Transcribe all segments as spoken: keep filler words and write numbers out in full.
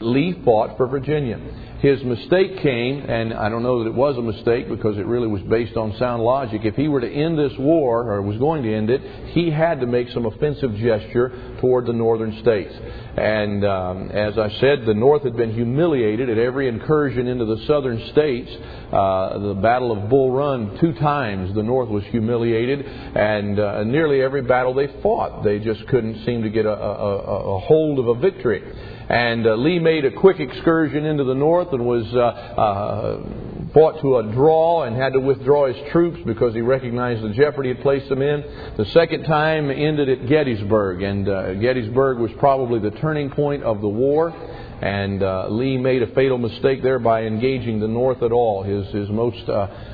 Lee fought for Virginia. His mistake came, and I don't know that it was a mistake because it really was based on sound logic. If he were to end this war, or was going to end it, he had to make some offensive gesture toward the northern states. And um, as I said, the North had been humiliated at every incursion into the southern states. Uh, the Battle of Bull Run, two times the North was humiliated, and uh, nearly every battle they fought, they just couldn't seem to get a, a, a hold of a victory. And uh, Lee made a quick excursion into the North and was uh, uh, fought to a draw and had to withdraw his troops because he recognized the jeopardy it placed them in. The second time ended at Gettysburg, and uh, Gettysburg was probably the turning point of the war. And uh, Lee made a fatal mistake there by engaging the North at all. His his most uh,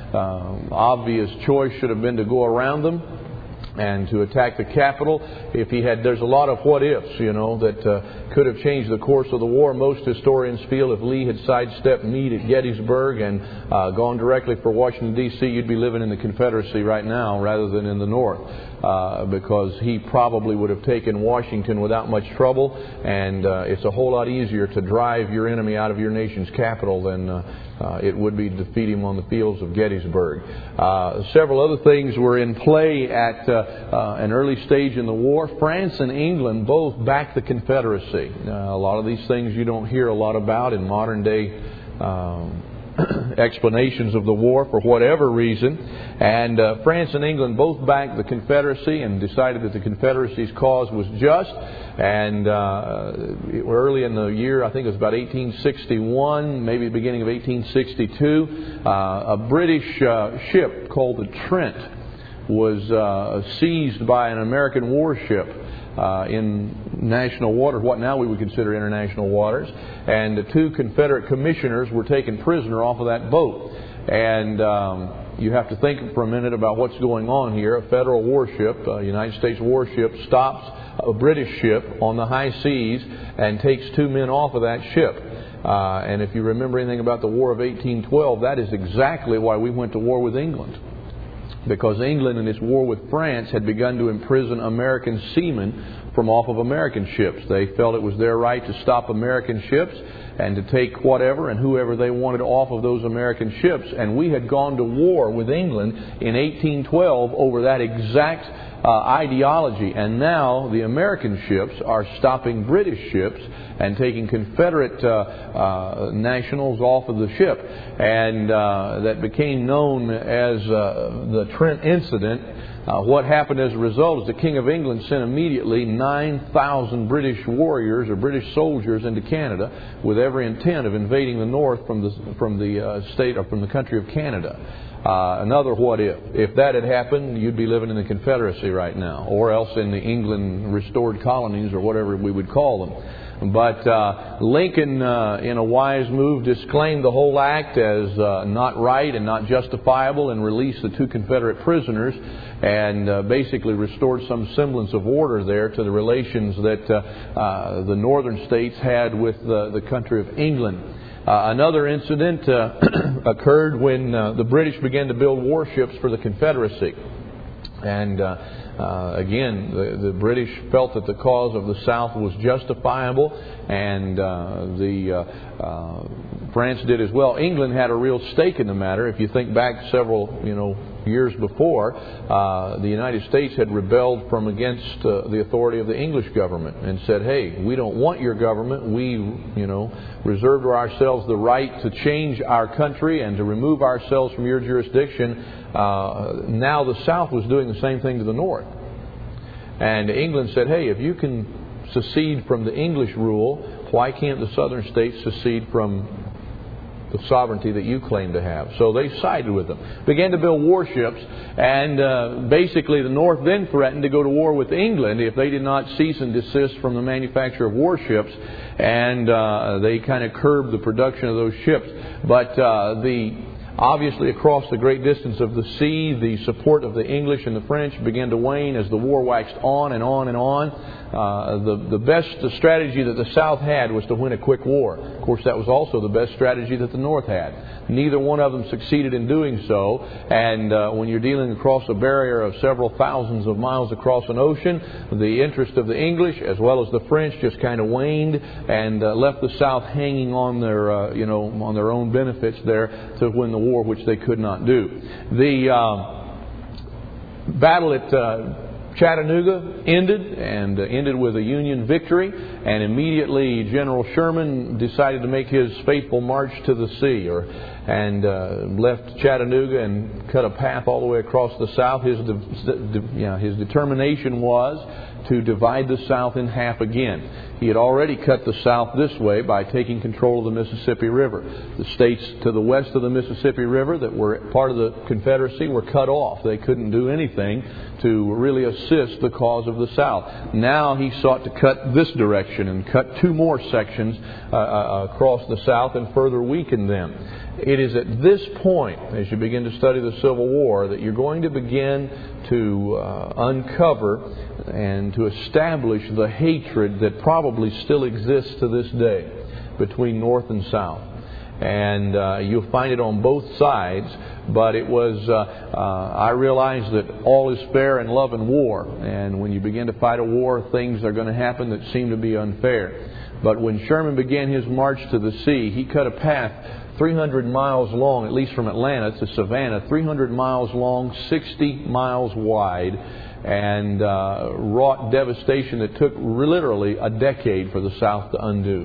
uh, obvious choice should have been to go around them and to attack the capital. If he had, there's a lot of what ifs, you know, that uh, could have changed the course of the war. Most historians feel if Lee had sidestepped Meade at Gettysburg and uh, gone directly for Washington, D C, you'd be living in the Confederacy right now rather than in the North. Uh, because he probably would have taken Washington without much trouble, and uh, it's a whole lot easier to drive your enemy out of your nation's capital than uh, uh, it would be to defeat him on the fields of Gettysburg. Uh, several other things were in play at uh, uh, an early stage in the war. France and England both backed the Confederacy. Uh, a lot of these things you don't hear a lot about in modern day um, explanations of the war for whatever reason. And uh, France and England both backed the Confederacy and decided that the Confederacy's cause was just. And uh, early in the year, I think it was about eighteen sixty-one, maybe the beginning of eighteen sixty-two, uh, a British uh, ship called the Trent was uh, seized by an American warship Uh, in national waters, what now we would consider international waters, and the two Confederate commissioners were taken prisoner off of that boat. And um, you have to think for a minute about what's going on here. A federal warship, a United States warship, stops a British ship on the high seas and takes two men off of that ship. Uh, and if you remember anything about the War of eighteen twelve, that is exactly why we went to war with England. Because England in its war with France had begun to imprison American seamen from off of American ships. They felt it was their right to stop American ships and to take whatever and whoever they wanted off of those American ships. And we had gone to war with England in eighteen twelve over that exact uh, ideology. And now the American ships are stopping British ships and taking Confederate uh, uh, nationals off of the ship. And uh, that became known as uh, the Trent Incident. Uh, what happened as a result is the King of England sent immediately nine thousand British warriors or British soldiers into Canada with every intent of invading the North from the, from the uh, state or from the country of Canada. Uh, another what if. If that had happened, you'd be living in the Confederacy right now, or else in the England restored colonies or whatever we would call them. But uh, Lincoln, uh, in a wise move, disclaimed the whole act as uh, not right and not justifiable and released the two Confederate prisoners and uh, basically restored some semblance of order there to the relations that uh, uh, the northern states had with uh, the country of England. Uh, another incident uh, occurred when uh, the British began to build warships for the Confederacy. And uh, uh, again, the, the British felt that the cause of the South was justifiable, and uh, the uh, uh, France did as well. England had a real stake in the matter. If you think back several, you know, years before, uh, the United States had rebelled from against uh, the authority of the English government and said, hey, we don't want your government. We, you know, reserve to ourselves the right to change our country and to remove ourselves from your jurisdiction. Uh, now the South was doing the same thing to the North. And England said, hey, if you can secede from the English rule, why can't the southern states secede from the sovereignty that you claim to have? So they sided with them, began to build warships, and uh, basically the North then threatened to go to war with England if they did not cease and desist from the manufacture of warships, and uh, they kind of curbed the production of those ships. But uh, the obviously across the great distance of the sea, the support of the English and the French began to wane as the war waxed on and on and on. uh, the, the best strategy that the South had was to win a quick war. Of course, that was also the best strategy that the North had. Neither one of them succeeded in doing so. And uh, when you're dealing across a barrier of several thousands of miles across an ocean, the interest of the English as well as the French just kind of waned and uh, left the South hanging on their, uh, you know, on their own benefits there to win the war, which they could not do. The uh, battle at uh, Chattanooga ended and uh, ended with a Union victory, and immediately General Sherman decided to make his faithful march to the sea, or and uh, left Chattanooga and cut a path all the way across the South. His de- de- you know, his determination was to divide the South in half again. He had already cut the South this way by taking control of the Mississippi River. The states to the west of the Mississippi River that were part of the Confederacy were cut off. They couldn't do anything to really assist the cause of the South. Now he sought to cut this direction and cut two more sections uh, uh, across the South and further weaken them. It is at this point, as you begin to study the Civil War, that you're going to begin to uh, uncover and to establish the hatred that probably still exists to this day between North and South. And uh, you'll find it on both sides, but it was, uh, uh, I realize that all is fair in love and war. And when you begin to fight a war, things are going to happen that seem to be unfair. But when Sherman began his march to the sea, he cut a path three hundred miles long, at least from Atlanta to Savannah, three hundred miles long, sixty miles wide, and uh, wrought devastation that took literally a decade for the South to undo.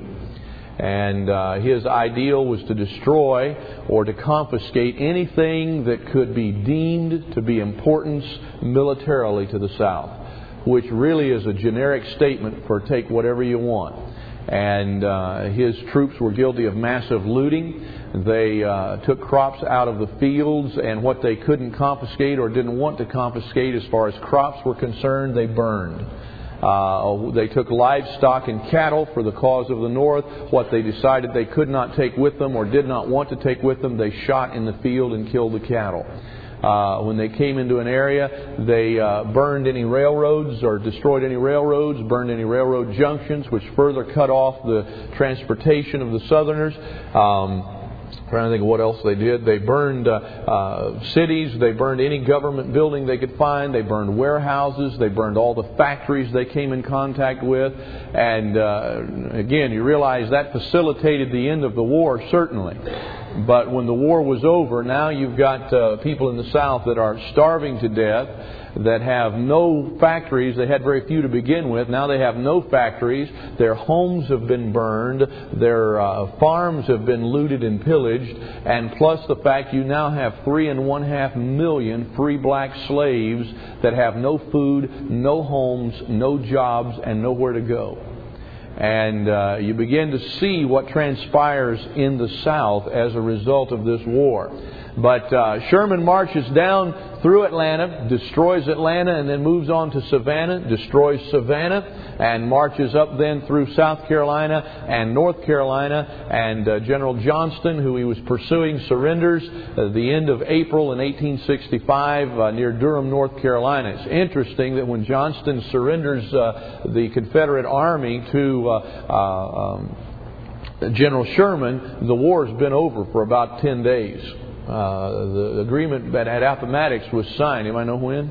And uh, his ideal was to destroy or to confiscate anything that could be deemed to be important militarily to the South, which really is a generic statement for take whatever you want. And uh, his troops were guilty of massive looting. They uh, took crops out of the fields, and what they couldn't confiscate or didn't want to confiscate as far as crops were concerned, they burned. Uh, they took livestock and cattle for the cause of the North. What they decided they could not take with them or did not want to take with them, they shot in the field and killed the cattle. Uh, when they came into an area, they uh, burned any railroads or destroyed any railroads, burned any railroad junctions, which further cut off the transportation of the Southerners. Um, trying to think of what else they did. They burned uh, uh, cities. They burned any government building they could find. They burned warehouses. They burned all the factories they came in contact with. And uh, again, you realize that facilitated the end of the war, certainly. But when the war was over, now you've got uh, people in the South that are starving to death, that have no factories. They had very few to begin with. Now they have no factories. Their homes have been burned. Their uh, farms have been looted and pillaged. And plus the fact you now have three and one half million free black slaves that have no food, no homes, no jobs, and nowhere to go. And uh, you begin to see what transpires in the South as a result of this war. But uh, Sherman marches down through Atlanta, destroys Atlanta, and then moves on to Savannah, destroys Savannah, and marches up then through South Carolina and North Carolina. And uh, General Johnston, who he was pursuing, surrenders at the end of April in eighteen sixty-five uh, near Durham, North Carolina. It's interesting that when Johnston surrenders uh, the Confederate Army to uh, uh, um, General Sherman, the war's been over for about ten days. Uh, the agreement that at Appomattox was signed. Anybody know when?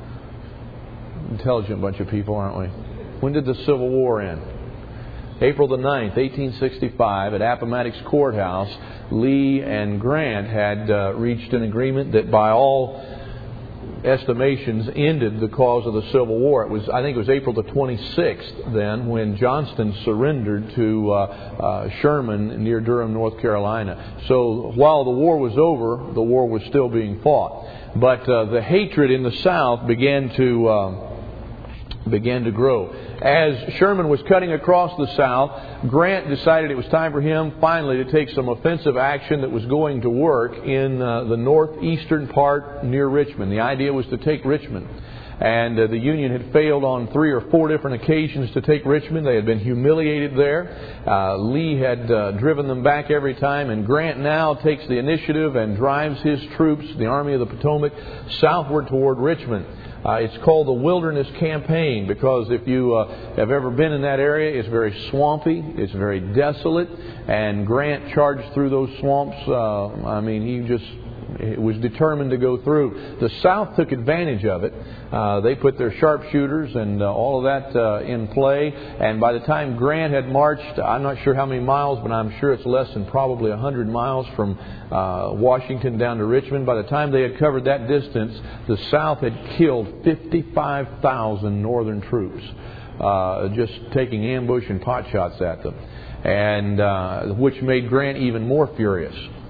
Intelligent bunch of people, aren't we? When did the Civil War end? April the ninth, eighteen sixty-five, at Appomattox Courthouse, Lee and Grant had uh, reached an agreement that by all estimations ended the cause of the Civil War. It was, I think it was April the twenty-sixth then when Johnston surrendered to uh, uh, Sherman near Durham, North Carolina. So while the war was over, the war was still being fought. But uh, the hatred in the South began to uh, began to grow. As Sherman was cutting across the South, Grant decided it was time for him finally to take some offensive action that was going to work in uh, the northeastern part near Richmond. The idea was to take Richmond. And uh, the Union had failed on three or four different occasions to take Richmond. They had been humiliated there. Uh, Lee had uh, driven them back every time. And Grant now takes the initiative and drives his troops, the Army of the Potomac, southward toward Richmond. Uh, it's called the Wilderness Campaign because if you uh, have ever been in that area, it's very swampy, it's very desolate, and Grant charged through those swamps. Uh, I mean, he just was determined to go through. The South took advantage of it. Uh, they put their sharpshooters and uh, all of that uh, in play. And by the time Grant had marched, I'm not sure how many miles, but I'm sure it's less than probably one hundred miles from uh, Washington down to Richmond. By the time they had covered that distance, the South had killed fifty-five thousand Northern troops, uh, just taking ambush and pot shots at them, and uh, which made Grant even more furious.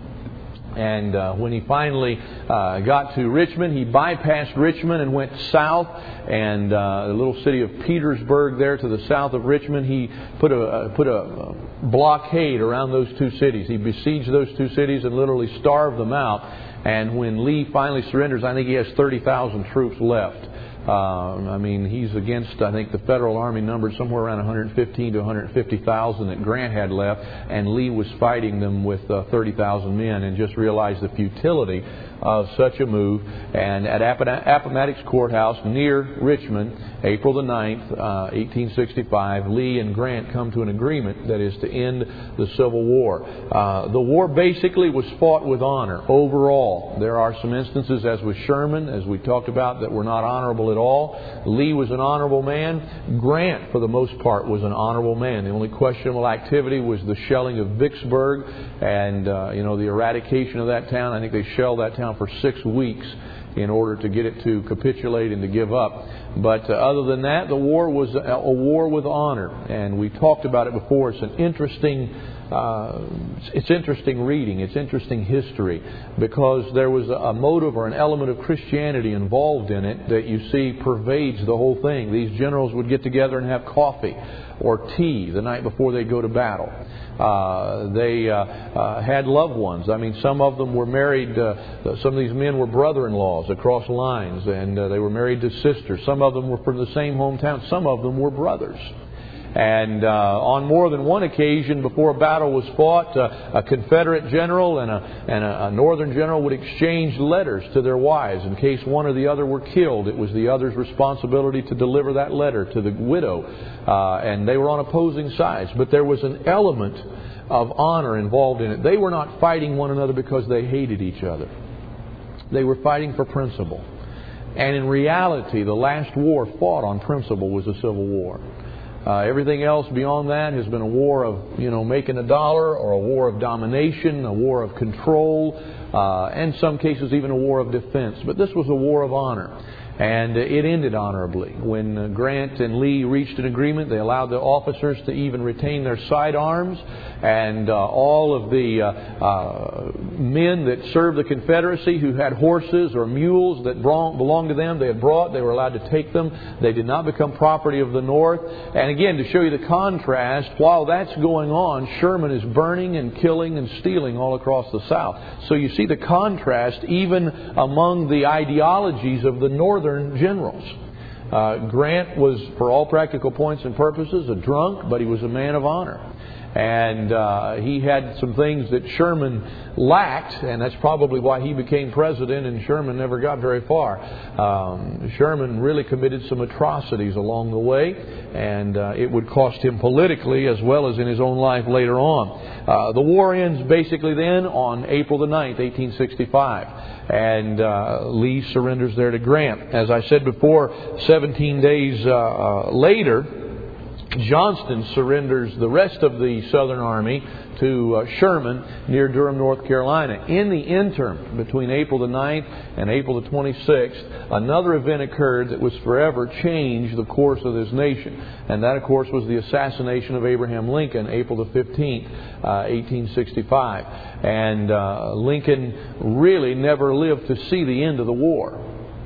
And uh, when he finally uh, got to Richmond, he bypassed Richmond and went south. And uh, the little city of Petersburg there to the south of Richmond, he put a uh, put a blockade around those two cities. He besieged those two cities and literally starved them out. And when Lee finally surrenders, I think he has thirty thousand troops left. Uh, I mean, he's against, I think, the Federal Army numbered somewhere around one hundred fifteen to one hundred fifty thousand that Grant had left, and Lee was fighting them with uh, thirty thousand men, and just realized the futility of such a move. And at Appomattox Courthouse near Richmond, April the ninth, uh, eighteen sixty-five, Lee and Grant come to an agreement that is to end the Civil War. Uh, the war basically was fought with honor overall. There are some instances, as with Sherman, as we talked about, that were not honorable at all. Lee was an honorable man. Grant, for the most part, was an honorable man. The only questionable activity was the shelling of Vicksburg and uh, you know the eradication of that town. I think they shelled that town for six weeks in order to get it to capitulate and to give up. But uh, other than that, the war was a, a war with honor, and we talked about it before. It's an interesting, uh, it's interesting reading. It's interesting history because there was a motive or an element of Christianity involved in it that you see pervades the whole thing. These generals would get together and have coffee or tea the night before they go to battle. Uh, they uh, uh, had loved ones. I mean, some of them were married. Uh, some of these men were brother-in-laws across lines, and uh, they were married to sisters. Some of them were from the same hometown. Some of them were brothers. And uh, on more than one occasion before a battle was fought, uh, a Confederate general and, a, and a, a Northern general would exchange letters to their wives. In case one or the other were killed, it was the other's responsibility to deliver that letter to the widow. Uh, and they were on opposing sides. But there was an element of honor involved in it. They were not fighting one another because they hated each other. They were fighting for principle. And in reality, the last war fought on principle was the Civil War. Uh, everything else beyond that has been a war of, you know, making a dollar, or a war of domination, a war of control, uh, and in some cases even a war of defense. But this was a war of honor. And it ended honorably. When Grant and Lee reached an agreement, they allowed the officers to even retain their sidearms. And uh, all of the uh, uh, men that served the Confederacy who had horses or mules that belonged to them, they had brought, they were allowed to take them. They did not become property of the North. And again, to show you the contrast, while that's going on, Sherman is burning and killing and stealing all across the South. So you see the contrast even among the ideologies of the Northern generals. Uh, Grant was, for all practical points and purposes, a drunk, but he was a man of honor. And uh, he had some things that Sherman lacked, and that's probably why he became president, and Sherman never got very far. Um, Sherman really committed some atrocities along the way, and uh, it would cost him politically as well as in his own life later on. Uh, the war ends basically then on April the ninth, eighteen sixty-five. And uh, Lee surrenders there to Grant. As I said before, seventeen days uh, uh, later, Johnston surrenders the rest of the Southern Army to uh, Sherman near Durham, North Carolina. In the interim, between April the ninth and April the twenty-sixth, another event occurred that was forever changed the course of this nation. And that, of course, was the assassination of Abraham Lincoln, April the fifteenth, uh, eighteen sixty-five. And uh, Lincoln really never lived to see the end of the war.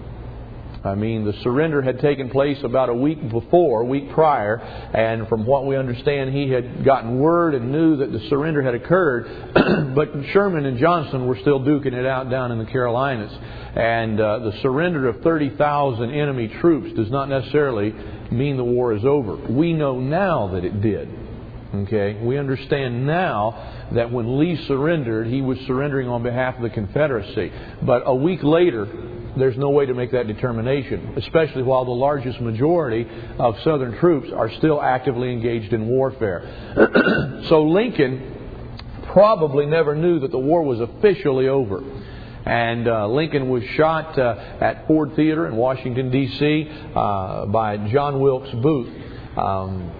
I mean, the surrender had taken place about a week before, a week prior, and from what we understand, he had gotten word and knew that the surrender had occurred, but Sherman and Johnston were still duking it out down in the Carolinas. And uh, the surrender of thirty thousand enemy troops does not necessarily mean the war is over. We know now that it did. Okay, we understand now that when Lee surrendered, he was surrendering on behalf of the Confederacy. But a week later, there's no way to make that determination, especially while the largest majority of Southern troops are still actively engaged in warfare. So Lincoln probably never knew that the war was officially over. And uh, Lincoln was shot uh, at Ford Theater in Washington, D C uh, by John Wilkes Booth. Um,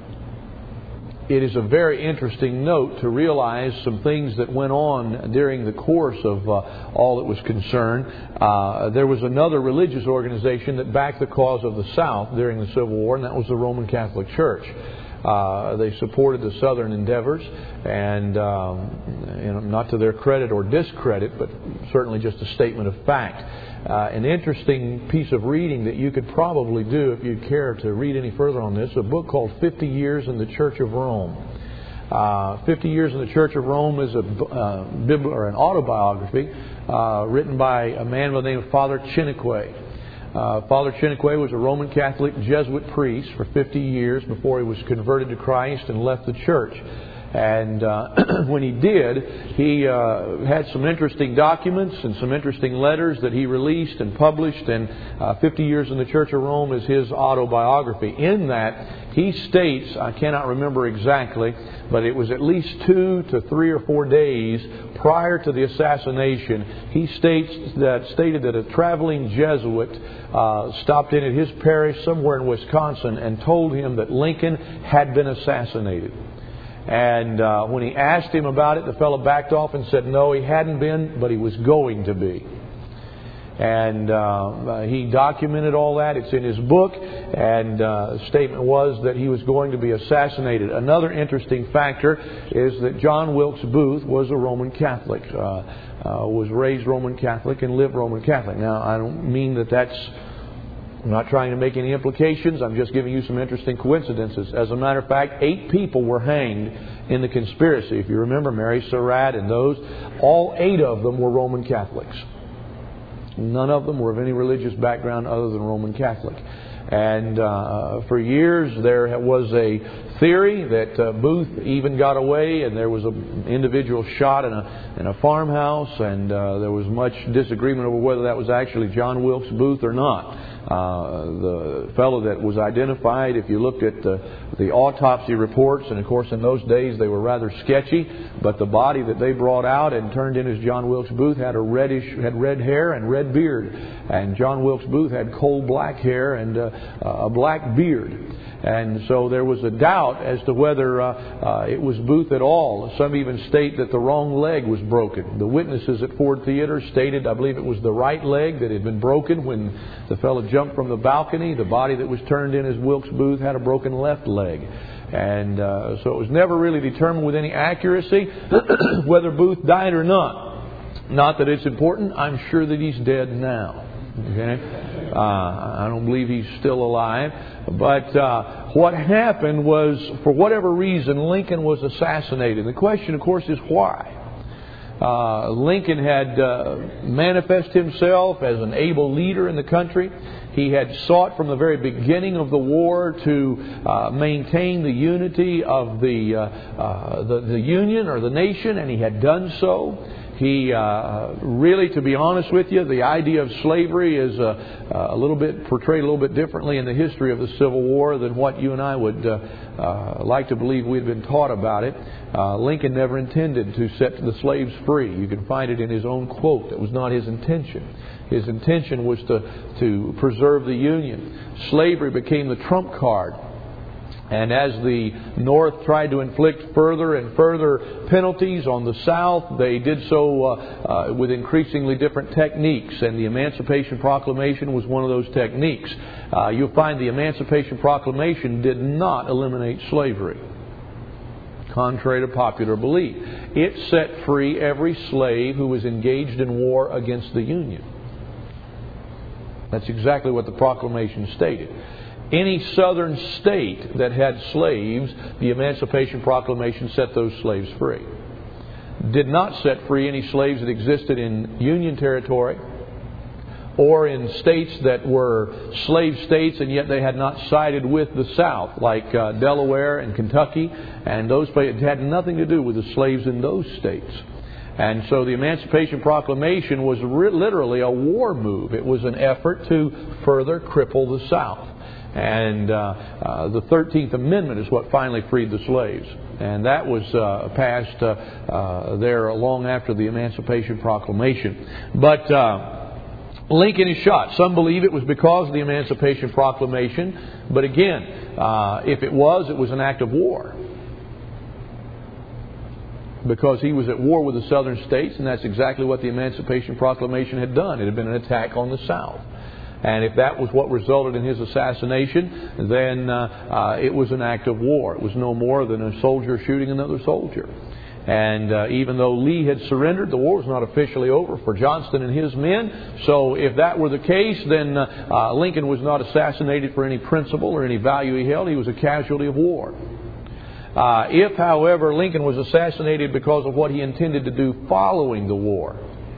It is a very interesting note to realize some things that went on during the course of uh, all that was concerned. Uh, there was another religious organization that backed the cause of the South during the Civil War, and that was the Roman Catholic Church. Uh, they supported the Southern endeavors, and um, you know, not to their credit or discredit, but certainly just a statement of fact. Uh, an interesting piece of reading that you could probably do if you care to read any further on this, a book called fifty years in the Church of Rome. Uh, fifty years in the Church of Rome is a uh, bib- or an autobiography uh, written by a man by the name of Father Chiniquy. Uh, Father Chiniquy was a Roman Catholic Jesuit priest for fifty years before he was converted to Christ and left the church. And uh, when he did, he uh, had some interesting documents and some interesting letters that he released and published. And uh, fifty years in the Church of Rome is his autobiography. In that, he states, I cannot remember exactly, but it was at least two to three or four days prior to the assassination, he states that stated that a traveling Jesuit uh, stopped in at his parish somewhere in Wisconsin and told him that Lincoln had been assassinated. And uh, when he asked him about it, the fellow backed off and said no, he hadn't been, but he was going to be. And uh, he documented all that. It's in his book. And uh, the statement was that he was going to be assassinated. Another interesting factor is that John Wilkes Booth was a Roman Catholic, uh, uh, was raised Roman Catholic and lived Roman Catholic. Now, I don't mean that that's... I'm not trying to make any implications. I'm just giving you some interesting coincidences. As a matter of fact, eight people were hanged in the conspiracy. If you remember Mary Surratt and those, all eight of them were Roman Catholics. None of them were of any religious background other than Roman Catholic. And uh, for years there was a theory that uh, Booth even got away, and there was an individual shot in a in a farmhouse, and uh, there was much disagreement over whether that was actually John Wilkes Booth or not. Uh, the fellow that was identified, if you looked at the, the autopsy reports, and of course in those days they were rather sketchy, but the body that they brought out and turned in as John Wilkes Booth had a reddish, had red hair and red beard, and John Wilkes Booth had coal black hair and uh, a black beard. And so there was a doubt as to whether uh, uh, it was Booth at all. Some even state that the wrong leg was broken. The witnesses at Ford Theater stated, I believe it was the right leg that had been broken when the fellow jumped from the balcony. The body that was turned in as Wilkes Booth had a broken left leg. And uh, so it was never really determined with any accuracy whether Booth died or not. Not that it's important. I'm sure that he's dead now. Okay? Uh, I don't believe he's still alive. But uh, what happened was, for whatever reason, Lincoln was assassinated. The question, of course, is why? Uh, Lincoln had uh, manifested himself as an able leader in the country. He had sought from the very beginning of the war to uh, maintain the unity of the, uh, uh, the the Union or the nation, and he had done so. He uh, really, to be honest with you, the idea of slavery is uh, a little bit portrayed a little bit differently in the history of the Civil War than what you and I would uh, uh, like to believe we had been taught about it. Uh, Lincoln never intended to set the slaves free. You can find it in his own quote. That was not his intention. His intention was to, to preserve the Union. Slavery became the trump card. And as the North tried to inflict further and further penalties on the South, they did so uh, uh, with increasingly different techniques. And the Emancipation Proclamation was one of those techniques. Uh, you'll find the Emancipation Proclamation did not eliminate slavery, contrary to popular belief. It set free every slave who was engaged in war against the Union. That's exactly what the proclamation stated. Any southern state that had slaves, the Emancipation Proclamation set those slaves free. Did not set free any slaves that existed in Union territory or in states that were slave states and yet they had not sided with the South, like uh, Delaware and Kentucky, and those places. It had nothing to do with the slaves in those states. And so the Emancipation Proclamation was re- literally a war move. It was an effort to further cripple the South. And uh, uh, the thirteenth Amendment is what finally freed the slaves. And that was uh, passed uh, uh, there long after the Emancipation Proclamation. But uh, Lincoln is shot. Some believe it was because of the Emancipation Proclamation. But again, uh, if it was, it was an act of war. Because he was at war with the southern states, and that's exactly what the Emancipation Proclamation had done. It had been an attack on the South. And if that was what resulted in his assassination, then uh, uh, it was an act of war. It was no more than a soldier shooting another soldier. And uh, even though Lee had surrendered, the war was not officially over for Johnston and his men. So if that were the case, then uh, uh, Lincoln was not assassinated for any principle or any value he held. He was a casualty of war. Uh, if, however, Lincoln was assassinated because of what he intended to do following the war,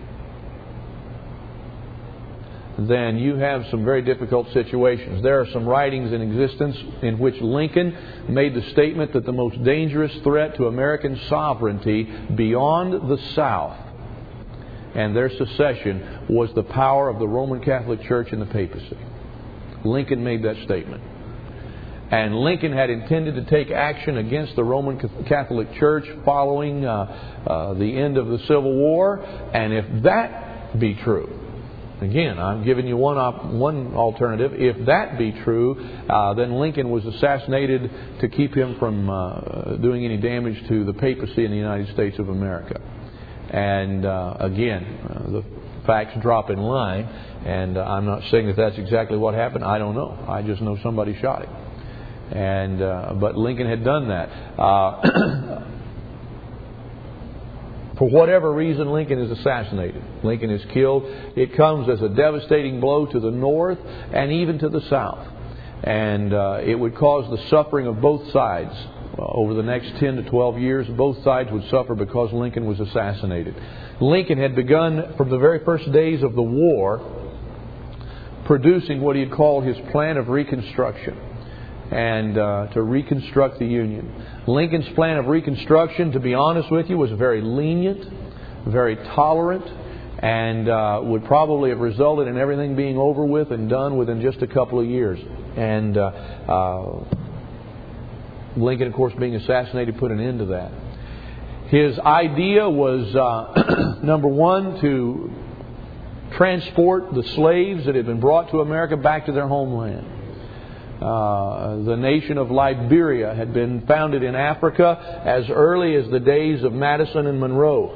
then you have some very difficult situations. There are some writings in existence in which Lincoln made the statement that the most dangerous threat to American sovereignty beyond the South and their secession was the power of the Roman Catholic Church and the papacy. Lincoln made that statement. And Lincoln had intended to take action against the Roman Catholic Church following uh, uh, the end of the Civil War. And if that be true, again, I'm giving you one op- one alternative. If that be true, uh, then Lincoln was assassinated to keep him from uh, doing any damage to the papacy in the United States of America. And uh, again, uh, the facts drop in line. And uh, I'm not saying that that's exactly what happened. I don't know. I just know somebody shot him. And uh, but Lincoln had done that. Uh, for whatever reason, Lincoln is assassinated. Lincoln is killed. It comes as a devastating blow to the North and even to the South. And uh, it would cause the suffering of both sides. Uh, over the next ten to twelve years, both sides would suffer because Lincoln was assassinated. Lincoln had begun from the very first days of the war producing what he had called his plan of Reconstruction. And uh, to reconstruct the Union. Lincoln's plan of Reconstruction, to be honest with you, was very lenient, very tolerant, and uh, would probably have resulted in everything being over with and done within just a couple of years. And uh, uh, Lincoln, of course, being assassinated, put an end to that. His idea was, uh, number one, to transport the slaves that had been brought to America back to their homeland. Uh, the nation of Liberia had been founded in Africa as early as the days of Madison and Monroe.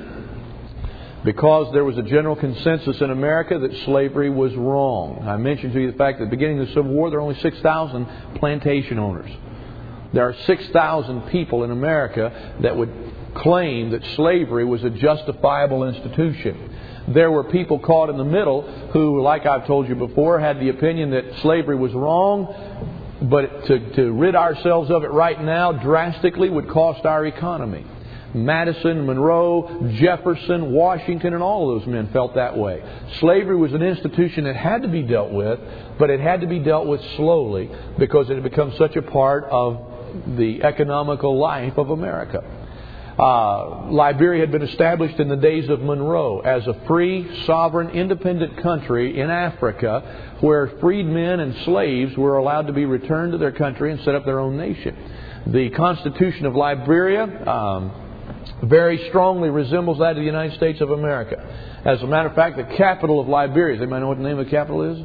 Because there was a general consensus in America that slavery was wrong. I mentioned to you the fact that at the beginning of the Civil War there were only six thousand plantation owners. There are six thousand people in America that would claim that slavery was a justifiable institution. There were people caught in the middle who, like I've told you before, had the opinion that slavery was wrong, but to, to rid ourselves of it right now drastically would cost our economy. Madison, Monroe, Jefferson, Washington, and all of those men felt that way. Slavery was an institution that had to be dealt with, but it had to be dealt with slowly because it had become such a part of the economical life of America. Uh, Liberia had been established in the days of Monroe as a free, sovereign, independent country in Africa where freedmen and slaves were allowed to be returned to their country and set up their own nation. The Constitution of Liberia um, very strongly resembles that of the United States of America. As a matter of fact, the capital of Liberia, does anybody know what the name of the capital is?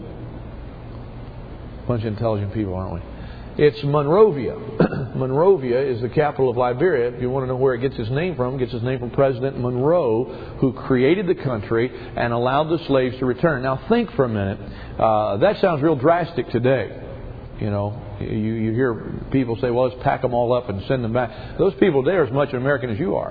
A bunch of intelligent people, aren't we? It's Monrovia. Monrovia is the capital of Liberia. If you want to know where it gets its name from, it gets its name from President Monroe, who created the country and allowed the slaves to return. Now think for a minute. Uh, that sounds real drastic today. You know, you, you hear people say, well, let's pack them all up and send them back. Those people there are as much American as you are.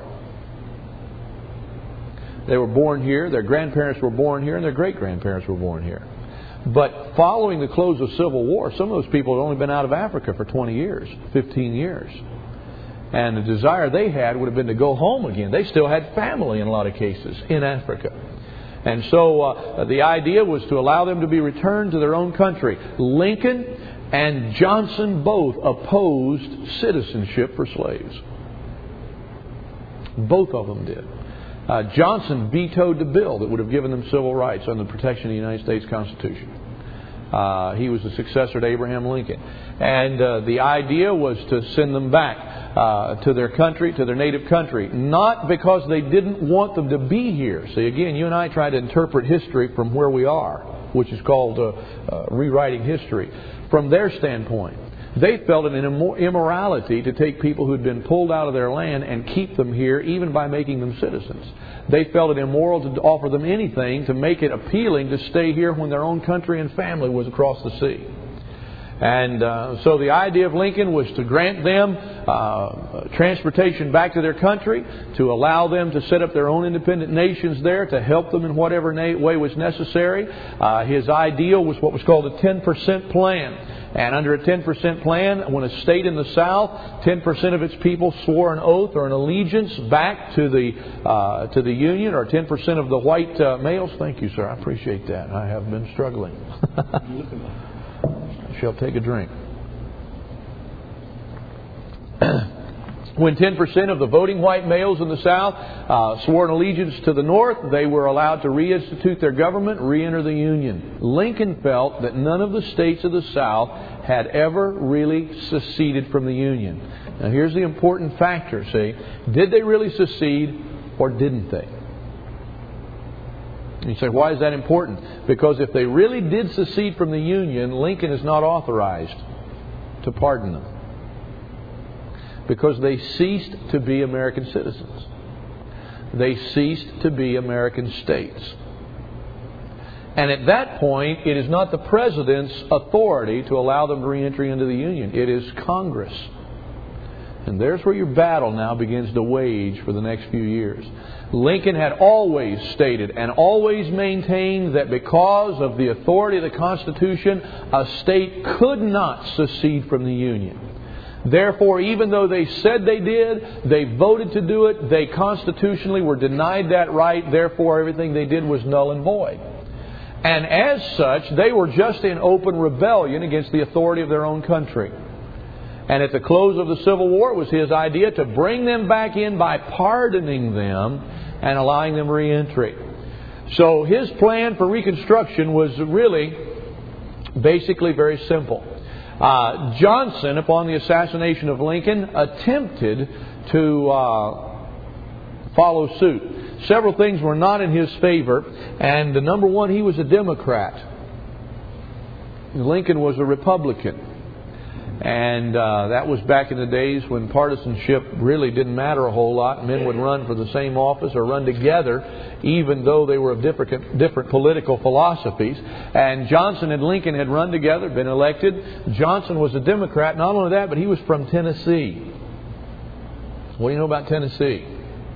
They were born here, their grandparents were born here, and their great-grandparents were born here. But following the close of Civil War, some of those people had only been out of Africa for twenty years, fifteen years. And the desire they had would have been to go home again. They still had family in a lot of cases in Africa. And so uh, the idea was to allow them to be returned to their own country. Lincoln and Johnson both opposed citizenship for slaves. Both of them did. Uh, Johnson vetoed the bill that would have given them civil rights under the protection of the United States Constitution. Uh, he was the successor to Abraham Lincoln. And uh, the idea was to send them back uh, to their country, to their native country. Not because they didn't want them to be here. See, again, you and I try to interpret history from where we are, which is called uh, uh, rewriting history. From their standpoint, they felt it an immorality to take people who had been pulled out of their land and keep them here, even by making them citizens. They felt it immoral to offer them anything to make it appealing to stay here when their own country and family was across the sea. And uh, so the idea of Lincoln was to grant them uh, transportation back to their country, to allow them to set up their own independent nations there, to help them in whatever na- way was necessary. Uh, his ideal was what was called a ten percent plan. And under a ten percent plan, when a state in the South, ten percent of its people swore an oath or an allegiance back to the uh, to the Union, or ten percent of the white uh, males. Thank you, sir. I appreciate that. I have been struggling. I shall take a drink. When ten percent of the voting white males in the South uh, swore an allegiance to the North, they were allowed to reinstitute their government, re-enter the Union. Lincoln felt that none of the states of the South had ever really seceded from the Union. Now here's the important factor, see. Did they really secede or didn't they? And you say, why is that important? Because if they really did secede from the Union, Lincoln is not authorized to pardon them. Because they ceased to be American citizens. They ceased to be American states. And at that point, it is not the President's authority to allow them re-entry into the Union. It is Congress. And there's where your battle now begins to wage for the next few years. Lincoln had always stated and always maintained that because of the authority of the Constitution, a state could not secede from the Union. Therefore, even though they said they did, they voted to do it, they constitutionally were denied that right. Therefore, everything they did was null and void. And as such, they were just in open rebellion against the authority of their own country. And at the close of the Civil War, it was his idea to bring them back in by pardoning them and allowing them re-entry. So his plan for Reconstruction was really basically very simple. Uh, Johnson, upon the assassination of Lincoln, attempted to uh, follow suit. Several things were not in his favor, and uh, number one, he was a Democrat. Lincoln was a Republican. And uh, that was back in the days when partisanship really didn't matter a whole lot. Men would run for the same office or run together, even though they were of different, different political philosophies. And Johnson and Lincoln had run together, been elected. Johnson was a Democrat. Not only that, but he was from Tennessee. What do you know about Tennessee?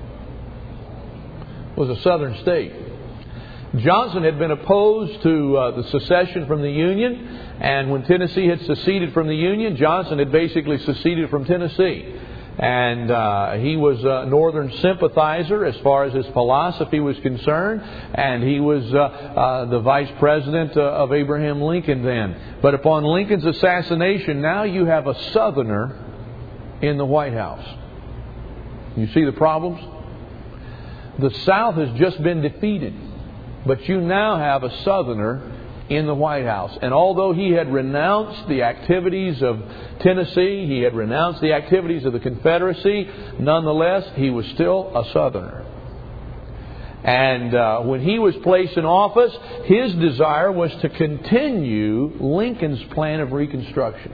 It was a southern state. Johnson had been opposed to uh, the secession from the Union. And when Tennessee had seceded from the Union, Johnson had basically seceded from Tennessee. And uh, he was a Northern sympathizer as far as his philosophy was concerned. And he was uh, uh, the vice president uh, of Abraham Lincoln then. But upon Lincoln's assassination, now you have a Southerner in the White House. You see the problems? The South has just been defeated. But you now have a Southerner in the White House. And although he had renounced the activities of Tennessee, he had renounced the activities of the Confederacy, nonetheless, he was still a Southerner. And uh, when he was placed in office, his desire was to continue Lincoln's plan of Reconstruction.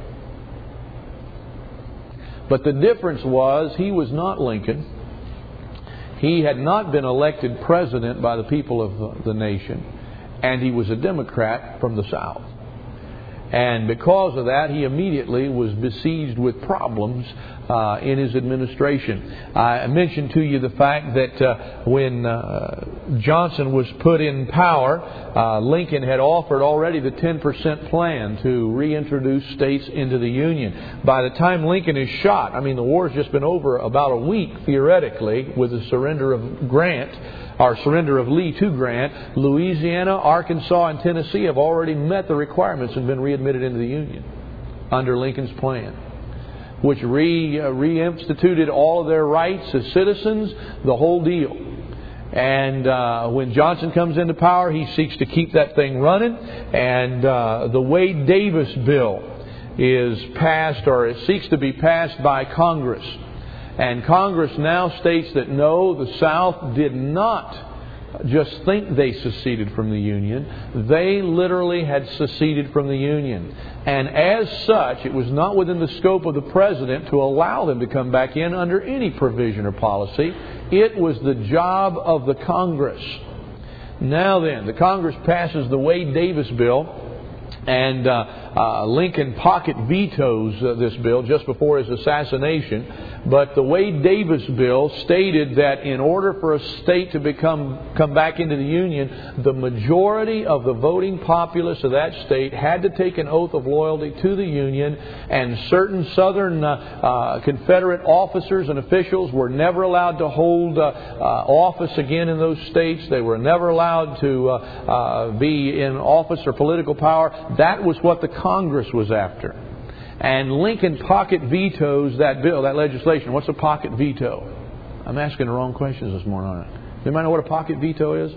But the difference was he was not Lincoln. He had not been elected president by the people of the nation. And he was a Democrat from the South. And because of that, he immediately was besieged with problems uh, in his administration. I mentioned to you the fact that uh, when uh, Johnson was put in power, uh, Lincoln had offered already the ten percent plan to reintroduce states into the Union. By the time Lincoln is shot, I mean, the war's just been over about a week, theoretically, with the surrender of Grant, our surrender of Lee to Grant. Louisiana, Arkansas, and Tennessee have already met the requirements and been readmitted into the Union under Lincoln's plan, which re, uh, reinstituted all of their rights as citizens, the whole deal. And uh, when Johnson comes into power, he seeks to keep that thing running. And uh, the Wade Davis bill is passed, or it seeks to be passed by Congress. And Congress now states that no, the South did not just think they seceded from the Union. They literally had seceded from the Union. And as such, it was not within the scope of the President to allow them to come back in under any provision or policy. It was the job of the Congress. Now then, the Congress passes the Wade Davis bill. And uh, uh, Lincoln pocket vetoes uh, this bill just before his assassination. But the Wade Davis bill stated that in order for a state to become come back into the Union, the majority of the voting populace of that state had to take an oath of loyalty to the Union, and certain Southern uh, uh, Confederate officers and officials were never allowed to hold uh, uh, office again in those states. They were never allowed to uh, uh, be in office or political power. That was what the Congress was after. And Lincoln pocket vetoes that bill, that legislation. What's a pocket veto? I'm asking the wrong questions this morning, aren't I? Anybody know what a pocket veto is?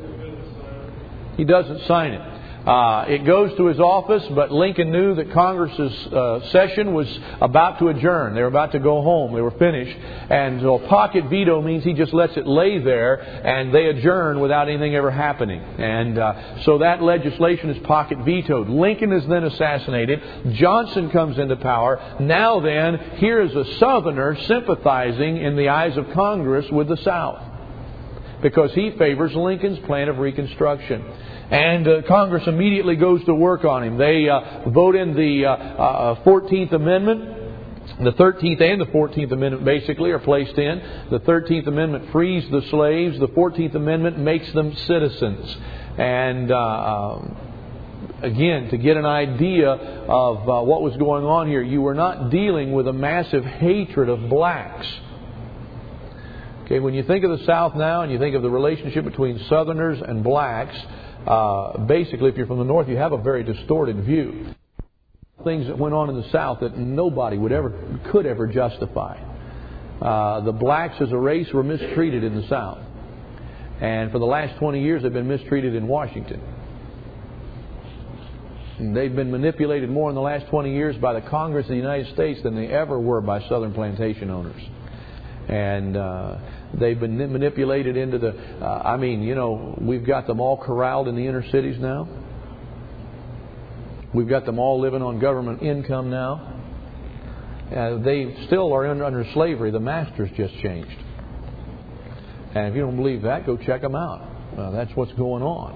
He doesn't sign it. Uh, it goes to his office, but Lincoln knew that Congress's uh, session was about to adjourn. They were about to go home. They were finished. And so a pocket veto means he just lets it lay there, and they adjourn without anything ever happening. And uh, so that legislation is pocket vetoed. Lincoln is then assassinated. Johnson comes into power. Now then, here is a Southerner sympathizing in the eyes of Congress with the South, because he favors Lincoln's plan of Reconstruction. And uh, Congress immediately goes to work on him. They uh, vote in the uh, uh, fourteenth Amendment. The thirteenth and the fourteenth Amendment basically are placed in. The thirteenth Amendment frees the slaves. The fourteenth Amendment makes them citizens. And uh, again, to get an idea of uh, what was going on here, you were not dealing with a massive hatred of blacks. Okay, when you think of the South now and you think of the relationship between Southerners and blacks, uh, basically, if you're from the North, you have a very distorted view. Things that went on in the South that nobody would ever could ever justify. Uh, the blacks as a race were mistreated in the South, and for the last twenty years, they've been mistreated in Washington. And they've been manipulated more in the last twenty years by the Congress of the United States than they ever were by Southern plantation owners. And uh, they've been manipulated into the... Uh, I mean, you know, we've got them all corralled in the inner cities now. We've got them all living on government income now. Uh, they still are under, under slavery. The masters just changed. And if you don't believe that, go check them out. Uh, that's what's going on.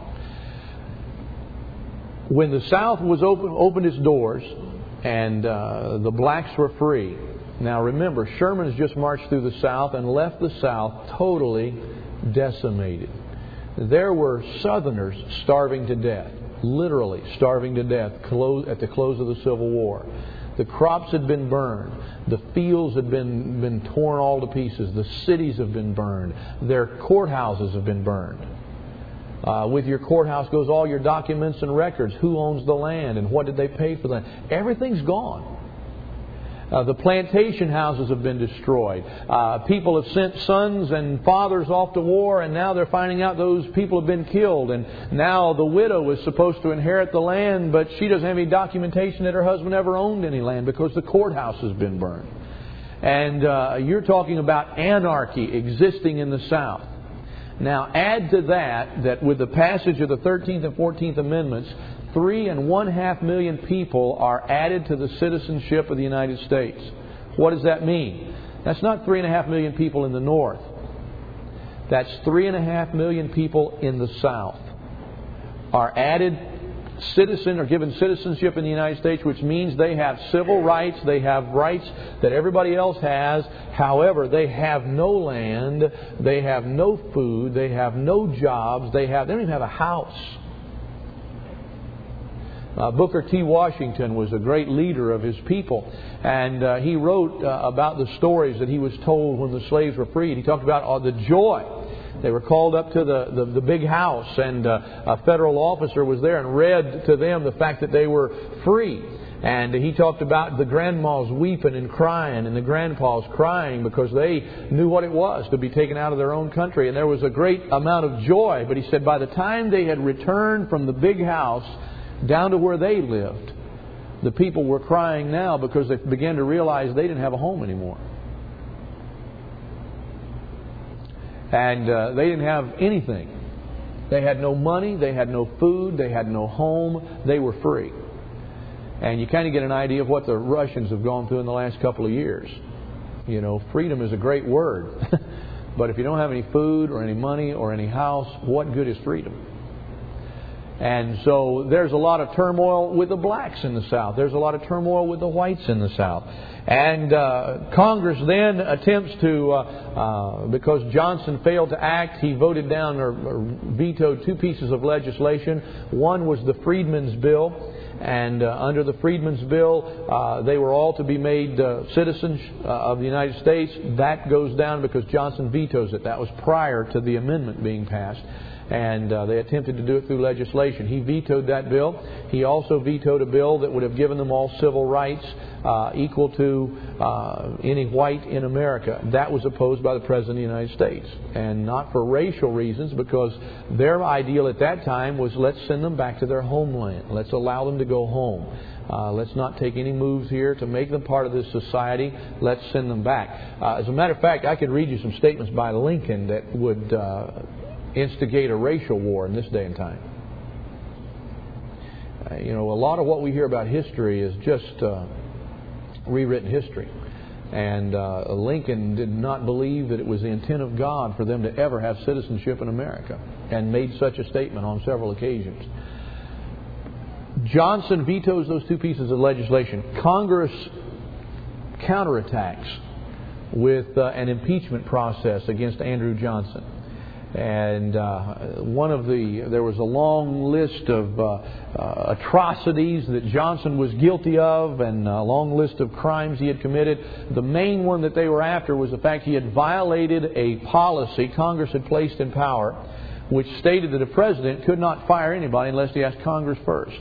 When the South was open, opened its doors and uh, the blacks were free... Now remember, Sherman has just marched through the South and left the South totally decimated. There were Southerners starving to death, literally starving to death at the close of the Civil War. The crops had been burned. The fields had been, been torn all to pieces. The cities have been burned. Their courthouses have been burned. Uh, with your courthouse goes all your documents and records. Who owns the land and what did they pay for the land? Everything's gone. Uh, the plantation houses have been destroyed. Uh, people have sent sons and fathers off to war, and now they're finding out those people have been killed. And now the widow is supposed to inherit the land, but she doesn't have any documentation that her husband ever owned any land because the courthouse has been burned. And uh, you're talking about anarchy existing in the South. Now add to that that with the passage of the thirteenth and fourteenth Amendments, Three and one half million people are added to the citizenship of the United States. What does that mean? That's not three and a half million people in the North. That's three and a half million people in the South are added citizen or given citizenship in the United States, which means they have civil rights, they have rights that everybody else has. However, they have no land, they have no food, they have no jobs, they have they don't even have a house. Uh, Booker T. Washington was a great leader of his people, and uh, he wrote uh, about the stories that he was told when the slaves were freed. He talked about uh, the joy. They were called up to the, the, the big house, and uh, a federal officer was there and read to them the fact that they were free. And he talked about the grandmas weeping and crying and the grandpas crying because they knew what it was to be taken out of their own country. And there was a great amount of joy. But he said by the time they had returned from the big house down to where they lived, the people were crying now because they began to realize they didn't have a home anymore. And uh, they didn't have anything. They had no money, they had no food, they had no home, they were free. And you kind of get an idea of what the Russians have gone through in the last couple of years. You know, freedom is a great word. But if you don't have any food or any money or any house, what good is freedom? And so there's a lot of turmoil with the blacks in the South. There's a lot of turmoil with the whites in the South. And uh, Congress then attempts to, uh, uh, because Johnson failed to act, he voted down or, or vetoed two pieces of legislation. One was the Freedmen's Bill. And uh, under the Freedmen's Bill, uh, they were all to be made uh, citizens uh, of the United States. That goes down because Johnson vetoes it. That was prior to the amendment being passed. And uh, they attempted to do it through legislation. He vetoed that bill. He also vetoed a bill that would have given them all civil rights uh, equal to uh, any white in America. That was opposed by the President of the United States. And not for racial reasons, because their ideal at that time was let's send them back to their homeland. Let's allow them to go home. Uh, let's not take any moves here to make them part of this society. Let's send them back. Uh, as a matter of fact, I could read you some statements by Lincoln that would Uh, instigate a racial war in this day and time. Uh, you know, a lot of what we hear about history is just uh, rewritten history. And uh, Lincoln did not believe that it was the intent of God for them to ever have citizenship in America, and made such a statement on several occasions. Johnson vetoes those two pieces of legislation. Congress counterattacks with uh, an impeachment process against Andrew Johnson. And uh, one of the, there was a long list of uh, uh, atrocities that Johnson was guilty of, and a long list of crimes he had committed. The main one that they were after was the fact he had violated a policy Congress had placed in power, which stated that a president could not fire anybody unless he asked Congress first.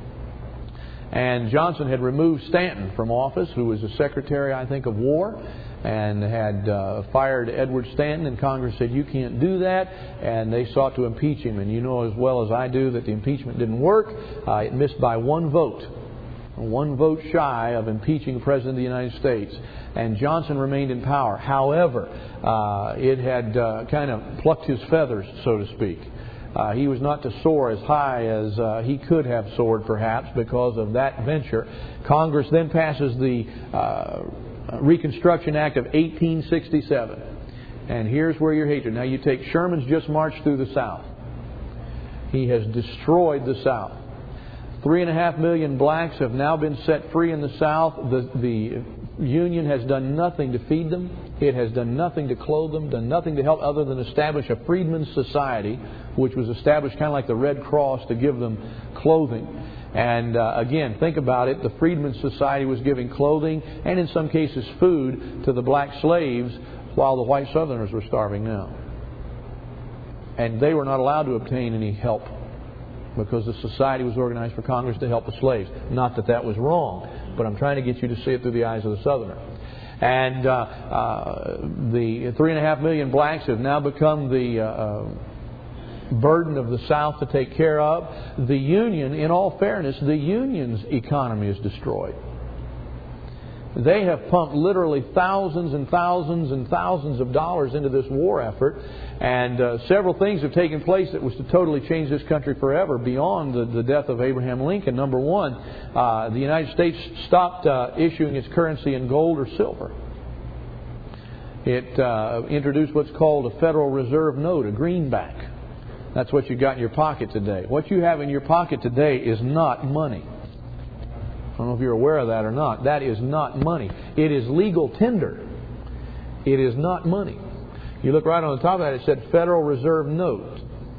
And Johnson had removed Stanton from office, who was the Secretary, I think, of War, and had uh, fired Edward Stanton, and Congress said, you can't do that, and they sought to impeach him. And you know as well as I do that the impeachment didn't work. Uh, it missed by one vote, one vote shy of impeaching the President of the United States. And Johnson remained in power. However, uh, it had uh, kind of plucked his feathers, so to speak. Uh, he was not to soar as high as uh, he could have soared, perhaps, because of that venture. Congress then passes the uh, Reconstruction Act of eighteen sixty-seven. And here's where your hatred. Now you take Sherman's just marched through the South. He has destroyed the South. Three and a half million blacks have now been set free in the South. The, the Union has done nothing to feed them. It has done nothing to clothe them, done nothing to help other than establish a freedmen's society, which was established kind of like the Red Cross to give them clothing. And uh, again, think about it. The Freedmen's Society was giving clothing and in some cases food to the black slaves while the white Southerners were starving now. And they were not allowed to obtain any help because the society was organized for Congress to help the slaves. Not that that was wrong, but I'm trying to get you to see it through the eyes of the Southerner. And uh, uh, the three and a half million blacks have now become the Uh, burden of the South to take care of. The Union, in all fairness, the Union's economy is destroyed. They have pumped literally thousands and thousands and thousands of dollars into this war effort, and uh, several things have taken place that was to totally change this country forever beyond the, the death of Abraham Lincoln. Number one, uh, the United States stopped uh, issuing its currency in gold or silver. It uh, introduced what's called a Federal Reserve note, a greenback. That's what you got in your pocket today. What you have in your pocket today is not money. I don't know if you're aware of that or not. That is not money. It is legal tender. It is not money. You look right on the top of that, it said Federal Reserve Note.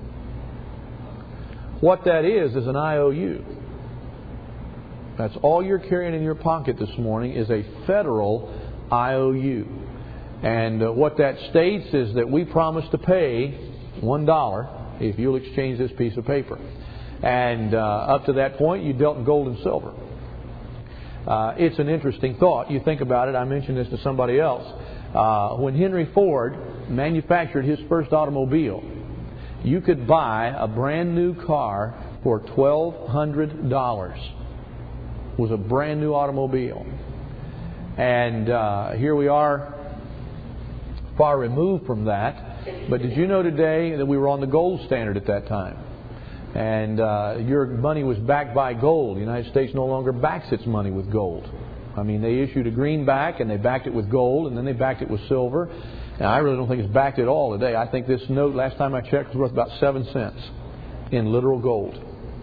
What that is is an I O U. That's all you're carrying in your pocket this morning is a federal I O U. And uh, what that states is that we promise to pay one dollar if you'll exchange this piece of paper. And uh, up to that point, you dealt in gold and silver. Uh, it's an interesting thought. You think about it. I mentioned this to somebody else. Uh, when Henry Ford manufactured his first automobile, you could buy a brand new car for twelve hundred dollars. It was a brand new automobile. And uh, here we are, far removed from that. But did you know today that we were on the gold standard at that time? And uh, your money was backed by gold. The United States no longer backs its money with gold. I mean, they issued a greenback and they backed it with gold, and then they backed it with silver. And I really don't think it's backed at all today. I think this note, last time I checked, was worth about seven cents in literal gold.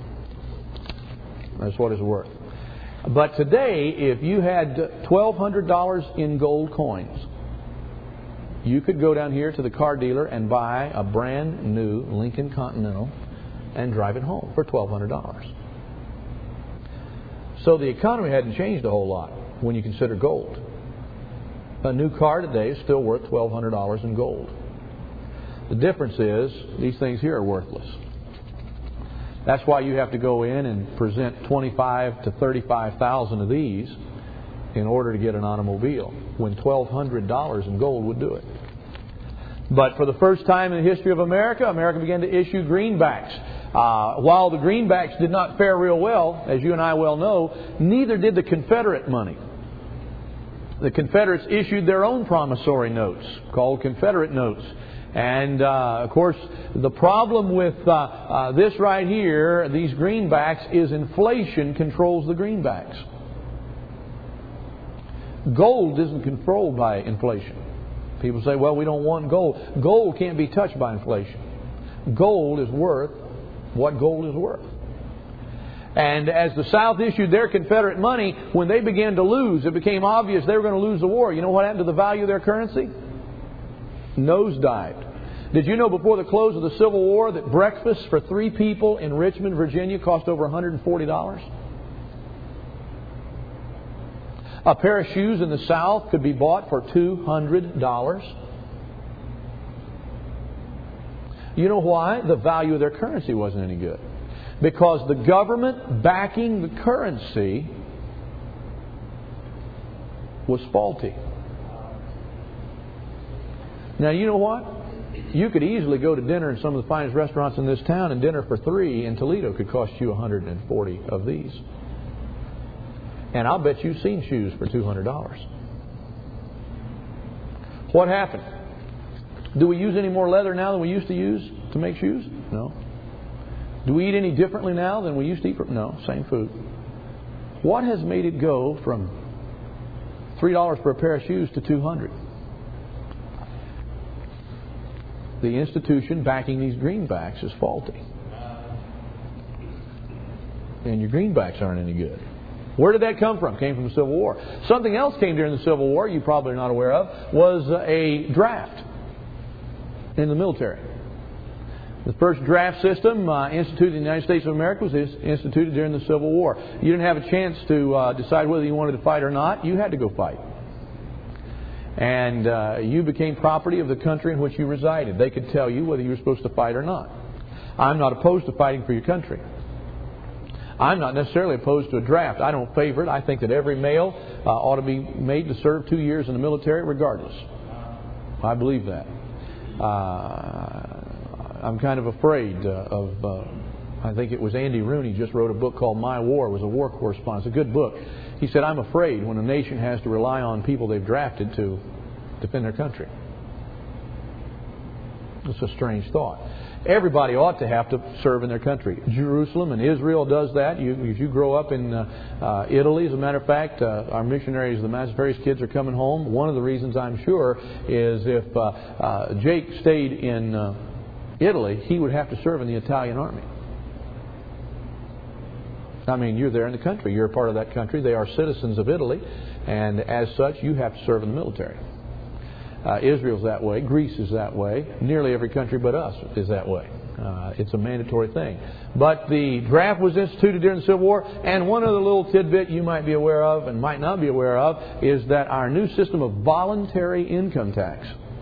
That's what it's worth. But today, if you had twelve hundred dollars in gold coins, you could go down here to the car dealer and buy a brand new Lincoln Continental and drive it home for twelve hundred dollars. So the economy hadn't changed a whole lot when you consider gold. A new car today is still worth twelve hundred dollars in gold. The difference is these things here are worthless. That's why you have to go in and present twenty-five to thirty-five thousand of these in order to get an automobile, when twelve hundred dollars in gold would do it. But for the first time in the history of America, America began to issue greenbacks. Uh, while the greenbacks did not fare real well, as you and I well know, neither did the Confederate money. The Confederates issued their own promissory notes called Confederate notes. And, uh, of course, the problem with uh, uh, this right here, these greenbacks, is inflation controls the greenbacks. Gold isn't controlled by inflation. People say, well, we don't want gold. Gold can't be touched by inflation. Gold is worth what gold is worth. And as the South issued their Confederate money, when they began to lose, it became obvious they were going to lose the war. You know what happened to the value of their currency? Nosedived. Did you know before the close of the Civil War that breakfast for three people in Richmond, Virginia cost over one hundred forty dollars? A pair of shoes in the South could be bought for two hundred dollars. You know why? The value of their currency wasn't any good. Because the government backing the currency was faulty. Now, you know what? You could easily go to dinner in some of the finest restaurants in this town, and dinner for three in Toledo could cost you one hundred forty of these. And I'll bet you've seen shoes for two hundred dollars. What happened? Do we use any more leather now than we used to use to make shoes? No. Do we eat any differently now than we used to eat? No, same food. What has made it go from three dollars for a pair of shoes to two hundred dollars? The institution backing these greenbacks is faulty. And your greenbacks aren't any good. Where did that come from? It came from the Civil War. Something else came during the Civil War, you probably are not aware of, was a draft in the military. The first draft system uh, instituted in the United States of America was instituted during the Civil War. You didn't have a chance to uh, decide whether you wanted to fight or not. You had to go fight. And uh, you became property of the country in which you resided. They could tell you whether you were supposed to fight or not. I'm not opposed to fighting for your country. I'm not necessarily opposed to a draft. I don't favor it. I think that every male uh, ought to be made to serve two years in the military regardless. I believe that. Uh, I'm kind of afraid uh, of, uh, I think it was Andy Rooney just wrote a book called My War. It was a war correspondent. It's a good book. He said, I'm afraid when a nation has to rely on people they've drafted to defend their country. It's a strange thought. Everybody ought to have to serve in their country. Jerusalem and Israel does that. You, if you grow up in uh, uh, Italy, as a matter of fact, uh, our missionaries, the Mazzafari's kids, are coming home. One of the reasons, I'm sure, is if uh, uh, Jake stayed in uh, Italy, he would have to serve in the Italian army. I mean, you're there in the country. You're a part of that country. They are citizens of Italy, and as such, you have to serve in the military. Uh, Israel's that way. Greece is that way. Nearly every country but us is that way. Uh, it's a mandatory thing. But the draft was instituted during the Civil War, and one other little tidbit you might be aware of and might not be aware of is that our new system of voluntary income tax.